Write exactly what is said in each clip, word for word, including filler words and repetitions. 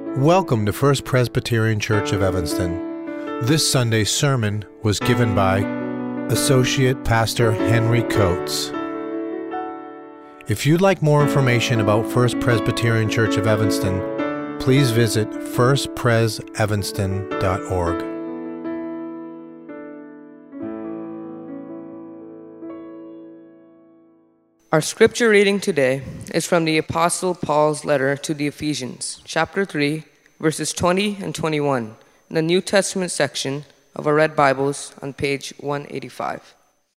Welcome to First Presbyterian Church of Evanston. This Sunday's sermon was given by Associate Pastor Henry Coates. If you'd like more information about First Presbyterian Church of Evanston, please visit first pres evanston dot org. Our scripture reading today is from the Apostle Paul's letter to the Ephesians, chapter three, verses twenty and twenty-one, in the New Testament section of our Red Bibles on page one eighty-five.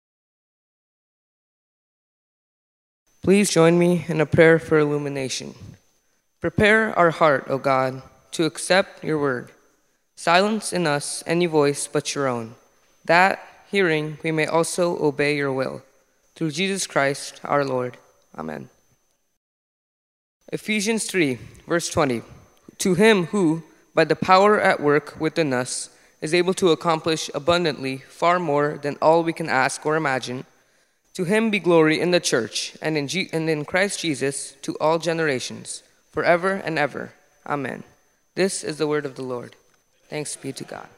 Please join me in a prayer for illumination. Prepare our heart, O God, to accept your word. Silence in us any voice but your own, that, hearing, we may also obey your will. Through Jesus Christ, our Lord. Amen. Ephesians three, verse twenty. To him who, by the power at work within us, is able to accomplish abundantly far more than all we can ask or imagine, to him be glory in the church and in, G- and in Christ Jesus to all generations, forever and ever. Amen. This is the word of the Lord. Thanks be to God.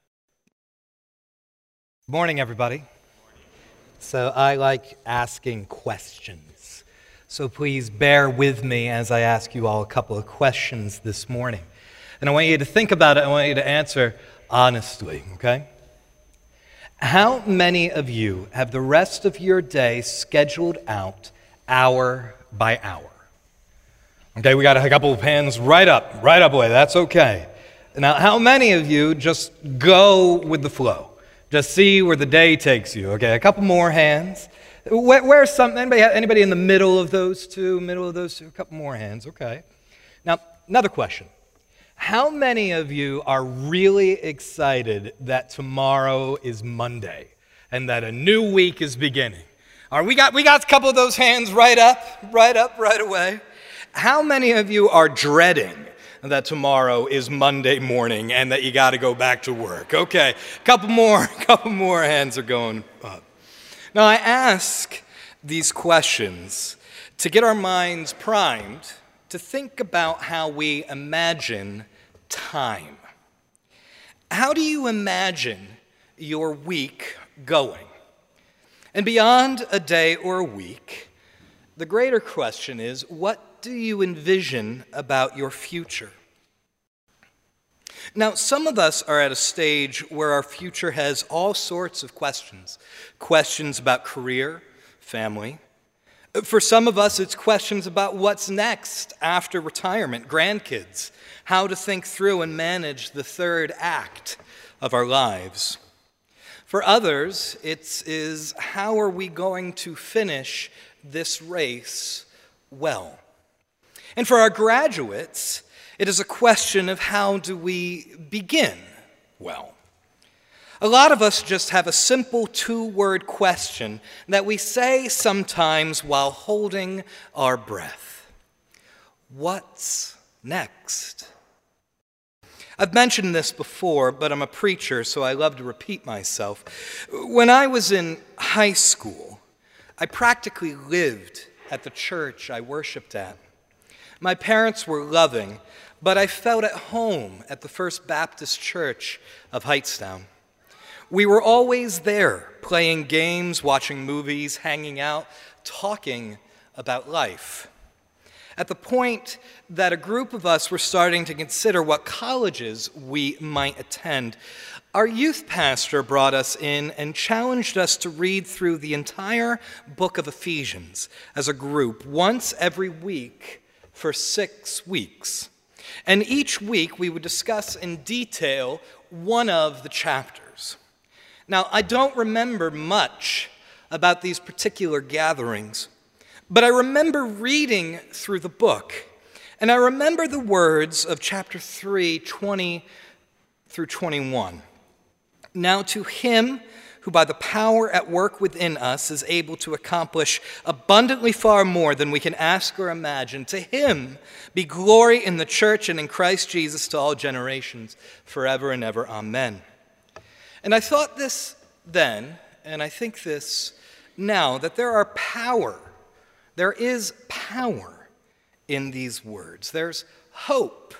Good morning, everybody. So I like asking questions. So please bear with me as I ask you all a couple of questions this morning. And I want you to think about it. I want you to answer honestly, okay? How many of you have the rest of your day scheduled out hour by hour? Okay, we got a couple of hands right up, right up away. That's okay. Now, how many of you just go with the flow? Just see where the day takes you. Okay, a couple more hands. Where, where's some, anybody, anybody in the middle of those two? Middle of those two? A couple more hands. Okay. Now, another question. How many of you are really excited that tomorrow is Monday and that a new week is beginning? All right, we got, we got a couple of those hands right up, right up, right away. How many of you are dreading that tomorrow is Monday morning and that you got to go back to work? Okay, a couple more, couple more hands are going up. Now, I ask these questions to get our minds primed to think about how we imagine time. How do you imagine your week going? And beyond a day or a week, the greater question is, what do you envision about your future? Now, some of us are at a stage where our future has all sorts of questions. Questions about career, family. For some of us, it's questions about what's next after retirement, grandkids, how to think through and manage the third act of our lives. For others, it is how are we going to finish this race well? And for our graduates, it is a question of how do we begin well? A lot of us just have a simple two-word question that we say sometimes while holding our breath. What's next? I've mentioned this before, but I'm a preacher, so I love to repeat myself. When I was in high school, I practically lived at the church I worshiped at. My parents were loving, but I felt at home at the First Baptist Church of Hightstown. We were always there, playing games, watching movies, hanging out, talking about life. At the point that a group of us were starting to consider what colleges we might attend, our youth pastor brought us in and challenged us to read through the entire book of Ephesians as a group once every week for six weeks. And each week we would discuss in detail one of the chapters. Now, I don't remember much about these particular gatherings, but I remember reading through the book, and I remember the words of chapter three, twenty through twenty-one. Now to him who by the power at work within us is able to accomplish abundantly far more than we can ask or imagine, to him be glory in the church and in Christ Jesus to all generations, forever and ever. Amen. And I thought this then, and I think this now, that there are power, there is power in these words. There's hope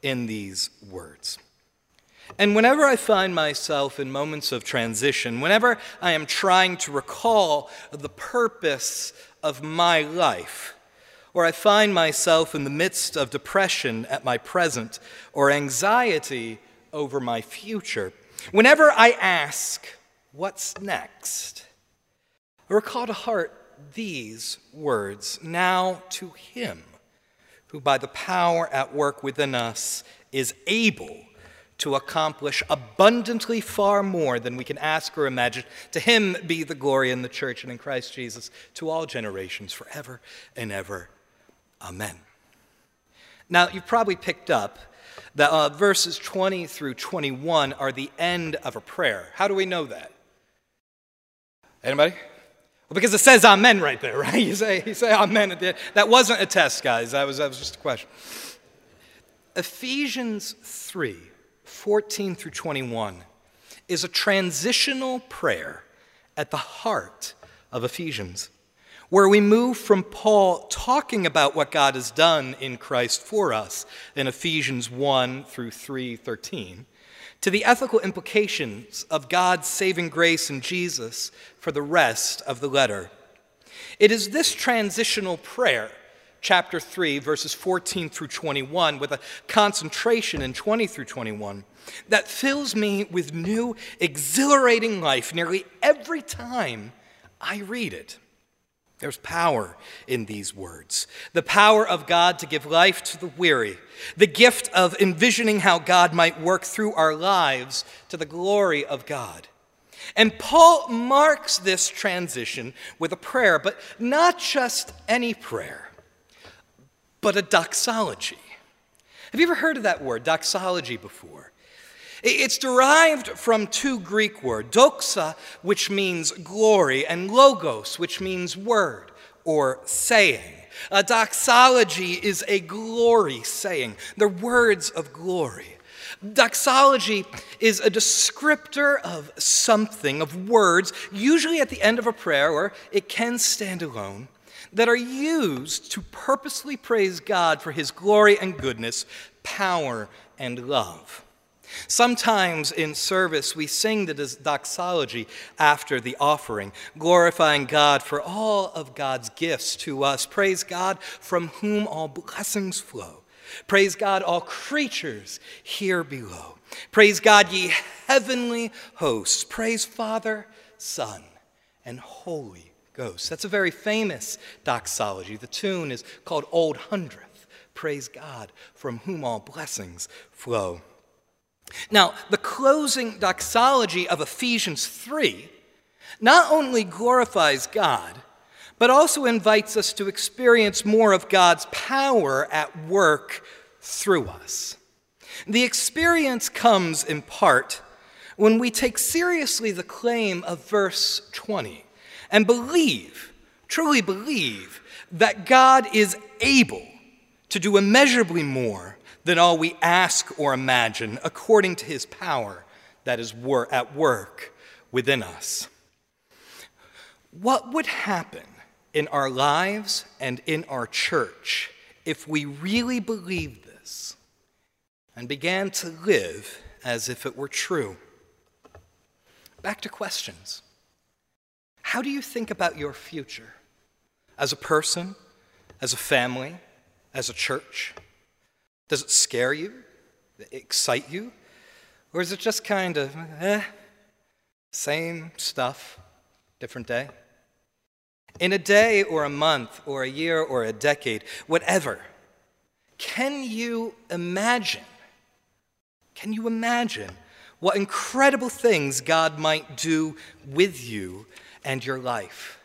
in these words. And whenever I find myself in moments of transition, whenever I am trying to recall the purpose of my life, or I find myself in the midst of depression at my present, or anxiety over my future, whenever I ask, what's next? I recall to heart these words, now to him who by the power at work within us is able to accomplish abundantly far more than we can ask or imagine. To him be the glory in the church and in Christ Jesus to all generations forever and ever. Amen. Now, you've probably picked up that uh, verses twenty through twenty-one are the end of a prayer. How do we know that? Anybody? Well, because it says amen right there, right? You say, you say amen at the end. That wasn't a test, guys. That was, that was just a question. Ephesians three, fourteen through twenty-one is a transitional prayer at the heart of Ephesians, where we move from Paul talking about what God has done in Christ for us in Ephesians one through three thirteen, to the ethical implications of God's saving grace in Jesus for the rest of the letter. It is this transitional prayer, chapter three, verses fourteen through twenty-one, with a concentration in twenty through twenty-one, that fills me with new, exhilarating life nearly every time I read it. There's power in these words. The power of God to give life to the weary. The gift of envisioning how God might work through our lives to the glory of God. And Paul marks this transition with a prayer, but not just any prayer, but a doxology. Have you ever heard of that word, doxology, before? It's derived from two Greek words, doxa, which means glory, and logos, which means word or saying. A doxology is a glory saying, the words of glory. Doxology is a descriptor of something, of words, usually at the end of a prayer, or it can stand alone, that are used to purposely praise God for his glory and goodness, power and love. Sometimes in service, we sing the doxology after the offering, glorifying God for all of God's gifts to us. Praise God from whom all blessings flow. Praise God, all creatures here below. Praise God, ye heavenly hosts. Praise Father, Son, and Holy Ghost. That's a very famous doxology. The tune is called Old Hundredth. Praise God, from whom all blessings flow. Now, the closing doxology of Ephesians three not only glorifies God, but also invites us to experience more of God's power at work through us. The experience comes in part when we take seriously the claim of verse twenty and believe, truly believe, that God is able to do immeasurably more than all we ask or imagine, according to his power that is wor- at work within us. What would happen in our lives and in our church if we really believed this and began to live as if it were true? Back to questions. How do you think about your future? As a person, as a family, as a church? Does it scare you? Excite you? Or is it just kind of, eh, same stuff, different day? In a day or a month or a year or a decade, whatever, can you imagine, can you imagine what incredible things God might do with you and your life?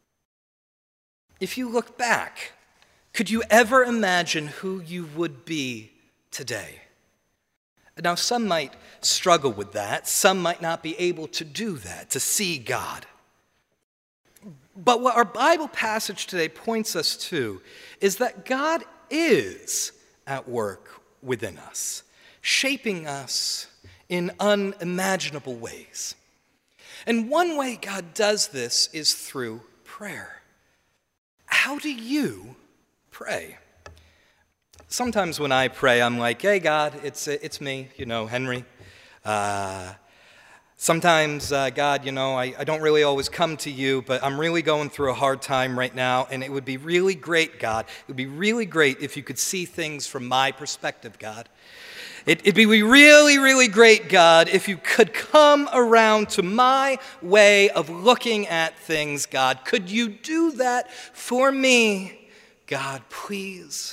If you look back, could you ever imagine who you would be today? Now, some might struggle with that. Some might not be able to do that, to see God. But what our Bible passage today points us to is that God is at work within us, shaping us in unimaginable ways. And one way God does this is through prayer. How do you pray? Sometimes when I pray, I'm like, hey, God, it's, it's me, you know, Henry. Uh, sometimes, uh, God, you know, I, I don't really always come to you, but I'm really going through a hard time right now, and it would be really great, God. It would be really great if you could see things from my perspective, God. It, it'd be really, really great, God, if you could come around to my way of looking at things, God. Could you do that for me, God, please?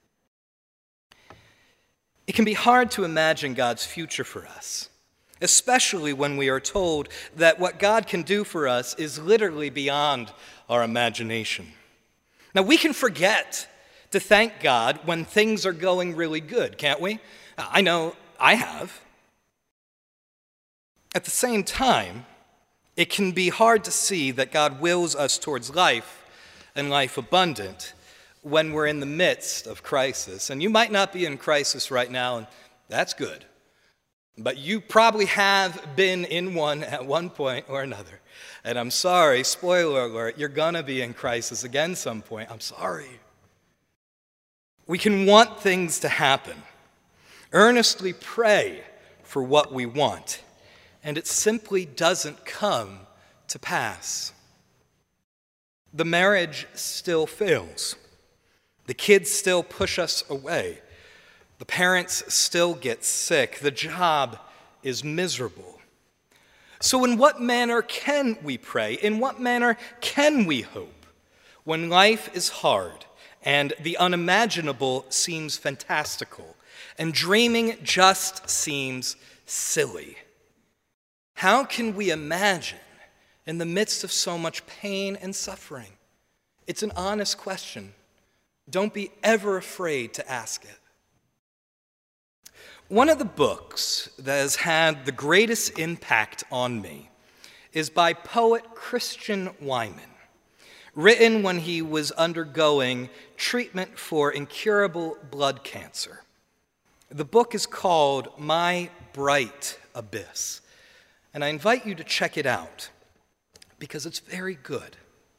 It can be hard to imagine God's future for us, especially when we are told that what God can do for us is literally beyond our imagination. Now, we can forget to thank God when things are going really good, can't we? I know I have. At the same time, it can be hard to see that God wills us towards life and life abundant when we're in the midst of crisis. And you might not be in crisis right now, and that's good. But you probably have been in one at one point or another. And I'm sorry, spoiler alert, you're gonna be in crisis again some point. I'm sorry. We can want things to happen, earnestly pray for what we want, and it simply doesn't come to pass. The marriage still fails. The kids still push us away. The parents still get sick. The job is miserable. So in what manner can we pray? In what manner can we hope when life is hard and the unimaginable seems fantastical and dreaming just seems silly? How can we imagine in the midst of so much pain and suffering? It's an honest question. Don't be ever afraid to ask it. One of the books that has had the greatest impact on me is by poet Christian Wiman, written when he was undergoing treatment for incurable blood cancer. The book is called My Bright Abyss, and I invite you to check it out because it's very good.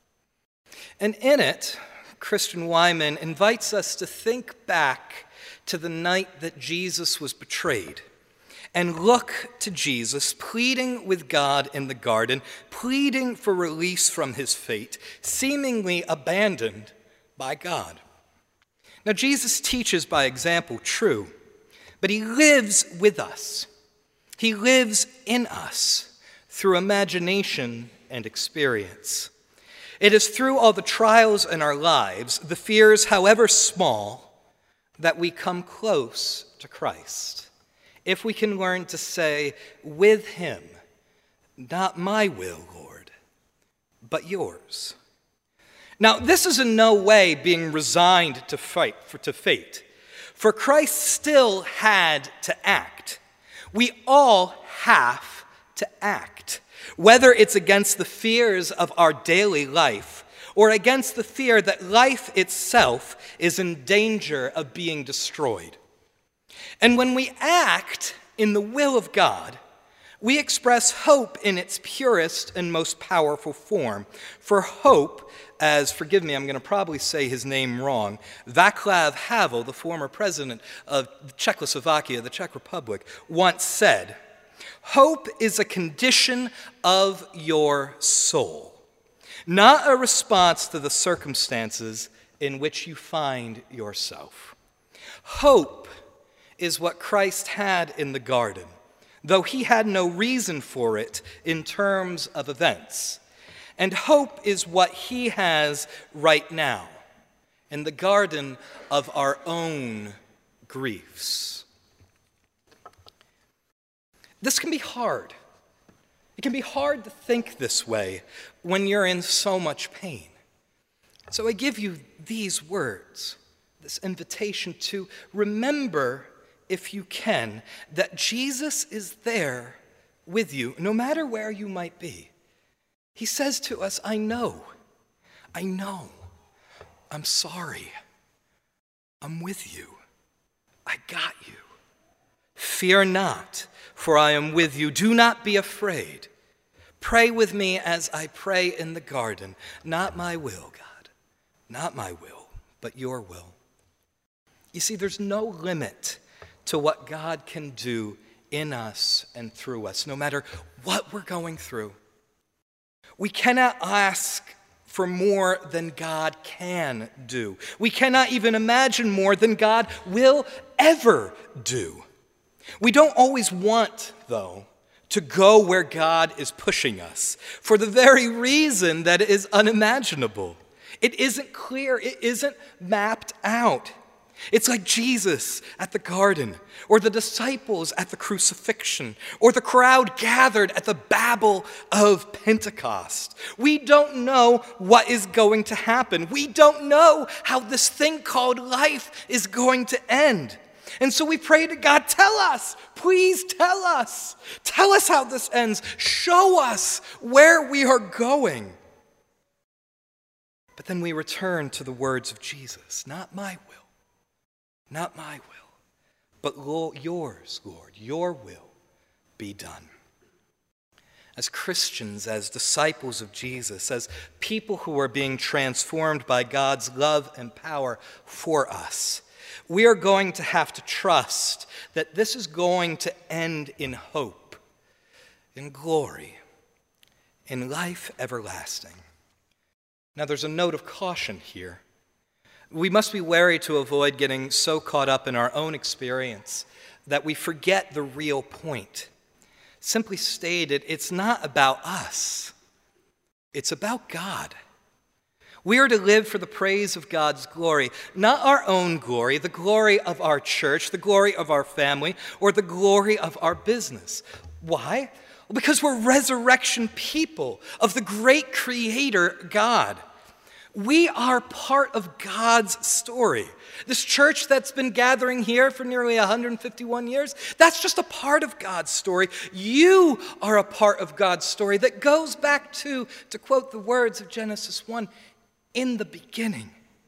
And in it, Christian Wiman invites us to think back to the night that Jesus was betrayed and look to Jesus pleading with God in the garden, pleading for release from his fate, seemingly abandoned by God. Now, Jesus teaches by example, true, but he lives with us. He lives in us through imagination and experience. It is through all the trials in our lives, the fears, however small, that we come close to Christ. If we can learn to say, with him, not my will, Lord, but yours. Now, this is in no way being resigned to fight for, to fate, for Christ still had to act. We all have to act. Whether it's against the fears of our daily life or against the fear that life itself is in danger of being destroyed. And when we act in the will of God, we express hope in its purest and most powerful form. For hope, as, forgive me, I'm going to probably say his name wrong, Václav Havel, the former president of Czechoslovakia, the Czech Republic, once said, hope is a condition of your soul, not a response to the circumstances in which you find yourself. Hope is what Christ had in the garden, though he had no reason for it in terms of events. And hope is what he has right now in the garden of our own griefs. This can be hard. It can be hard to think this way when you're in so much pain. So I give you these words, this invitation to remember, if you can, that Jesus is there with you, no matter where you might be. He says to us, I know, I know, I'm sorry, I'm with you, I got you. Fear not, for I am with you. Do not be afraid. Pray with me as I pray in the garden. Not my will, God, not my will, but your will. You see, there's no limit to what God can do in us and through us, no matter what we're going through. We cannot ask for more than God can do. We cannot even imagine more than God will ever do. We don't always want, though, to go where God is pushing us for the very reason that it is unimaginable. It isn't clear. It isn't mapped out. It's like Jesus at the garden, or the disciples at the crucifixion, or the crowd gathered at the Babel of Pentecost. We don't know what is going to happen. We don't know how this thing called life is going to end. And so we pray to God, tell us, please tell us. Tell us how this ends. Show us where we are going. But then we return to the words of Jesus, not my will. Not my will, but Lord, yours, Lord, your will be done. As Christians, as disciples of Jesus, as people who are being transformed by God's love and power for us, we are going to have to trust that this is going to end in hope, in glory, in life everlasting. Now, there's a note of caution here. We must be wary to avoid getting so caught up in our own experience that we forget the real point. Simply stated, it's not about us. It's about God. We are to live for the praise of God's glory, not our own glory, the glory of our church, the glory of our family, or the glory of our business. Why? Well, because we're resurrection people of the great Creator God. We are part of God's story. This church that's been gathering here for nearly one hundred fifty-one years, that's just a part of God's story. You are a part of God's story that goes back to, to quote the words of Genesis one, in the beginning.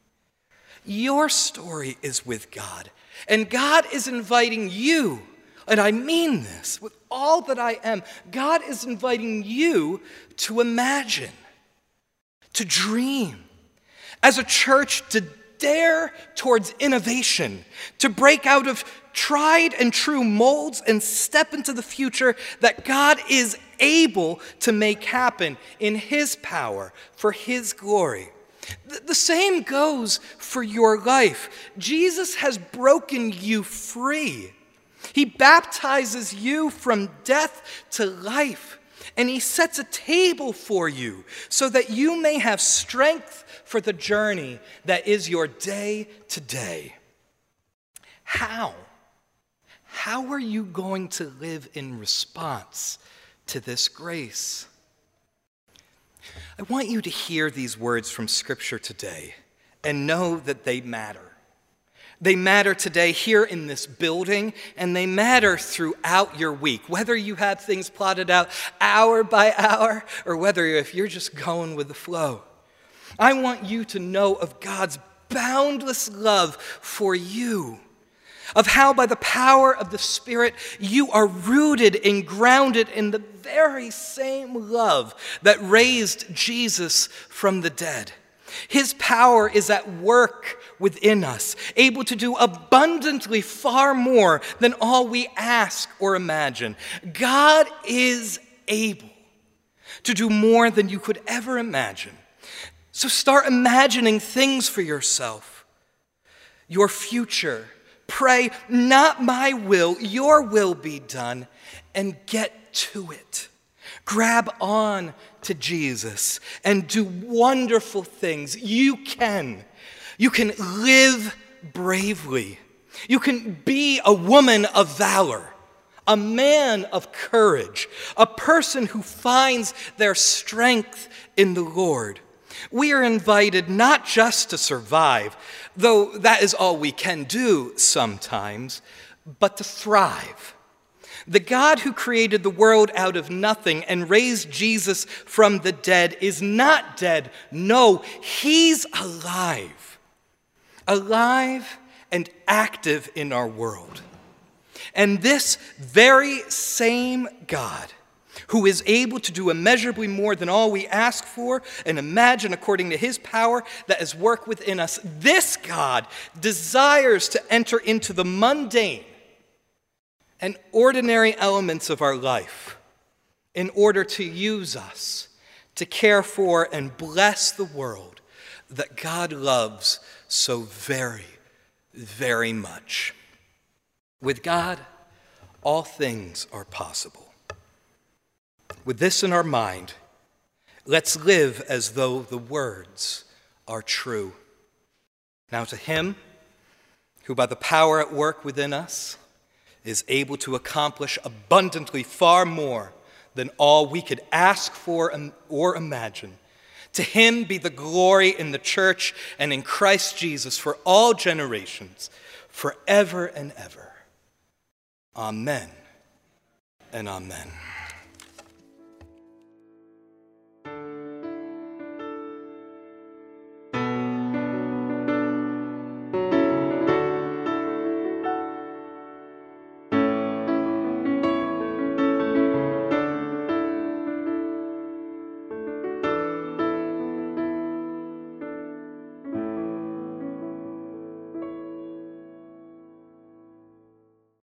Your story is with God, and God is inviting you, and I mean this with all that I am, God is inviting you to imagine, to dream, as a church to dare towards innovation, to break out of tried and true molds and step into the future that God is able to make happen in His power for His glory. The same goes for your life. Jesus has broken you free. He baptizes you from death to life, and He sets a table for you so that you may have strength for the journey that is your day to day. How? How are you going to live in response to this grace? I want you to hear these words from Scripture today and know that they matter. They matter today here in this building, and they matter throughout your week, whether you have things plotted out hour by hour or whether if you're just going with the flow. I want you to know of God's boundless love for you, of how by the power of the Spirit you are rooted and grounded in the very same love that raised Jesus from the dead. His power is at work within us, able to do abundantly far more than all we ask or imagine. God is able to do more than you could ever imagine. So start imagining things for yourself, your future. Pray, not my will, your will be done, and get to it. Grab on to Jesus and do wonderful things. You can. You can live bravely. You can be a woman of valor, a man of courage, a person who finds their strength in the Lord. We are invited not just to survive, though that is all we can do sometimes, but to thrive. The God who created the world out of nothing and raised Jesus from the dead is not dead. No, He's alive. Alive and active in our world. And this very same God who is able to do immeasurably more than all we ask for and imagine according to his power that is work within us. This God desires to enter into the mundane and ordinary elements of our life in order to use us to care for and bless the world that God loves so very, very much. With God, all things are possible. With this in our mind, let's live as though the words are true. Now to him who by the power at work within us is able to accomplish abundantly far more than all we could ask for or imagine, to him be the glory in the church and in Christ Jesus for all generations, forever and ever. Amen and amen.